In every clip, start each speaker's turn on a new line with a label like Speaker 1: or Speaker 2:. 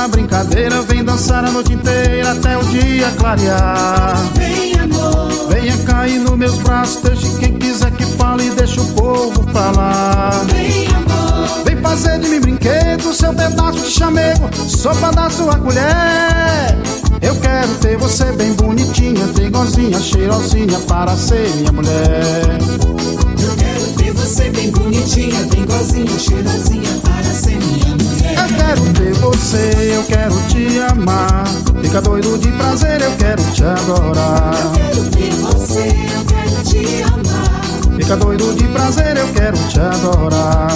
Speaker 1: na brincadeira, vem dançar a noite inteira até o dia clarear.
Speaker 2: Vem, amor,
Speaker 1: venha cair nos meus braços, deixe quem quiser que fale e deixa o povo falar.
Speaker 2: vem, amor,
Speaker 1: Vem fazer de mim brinquedo, seu pedaço de chamego, sopa da sua colher. Eu quero ter você bem bonitinha, tem igualzinha, cheirosinha para ser minha mulher.
Speaker 2: eu quero ter você bem bonitinha, bem igualzinha, cheirosinha para ser minha mulher.
Speaker 1: Eu quero ter você, eu quero te amar, fica doido de prazer, eu quero te adorar.
Speaker 2: Eu quero ter você, eu quero te amar,
Speaker 1: Fica doido de prazer, eu quero te adorar.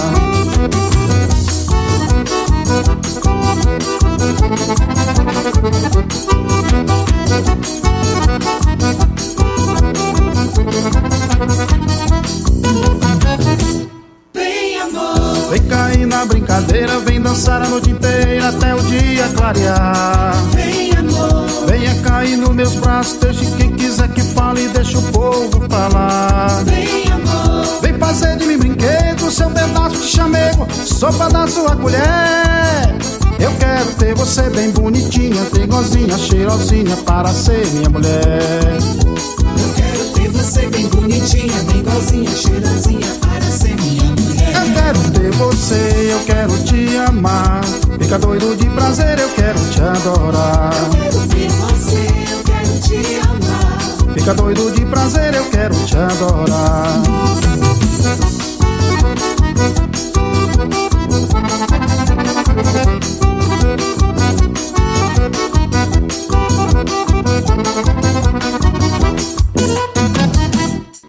Speaker 2: vem, amor,
Speaker 1: Vem cair na brincadeira, vem dançar a noite inteira até o dia clarear.
Speaker 2: vem, amor,
Speaker 1: Venha cair nos meus braços, deixe quem quiser que fale e deixa o povo falar.
Speaker 2: vem, amor,
Speaker 1: Vem fazer de mim brinquedo, seu pedaço de chamego, sopa da sua colher. Eu quero ter você bem bonitinha, tem igualzinha, cheirosinha para ser minha mulher.
Speaker 2: eu quero ter você bem bonitinha, bem igualzinha, cheirosinha para ser minha mulher.
Speaker 1: Eu quero ter você, eu quero te amar, fica doido de prazer, eu quero te adorar.
Speaker 2: Eu quero ter você, eu quero te amar,
Speaker 1: Fica doido de prazer, eu quero te adorar.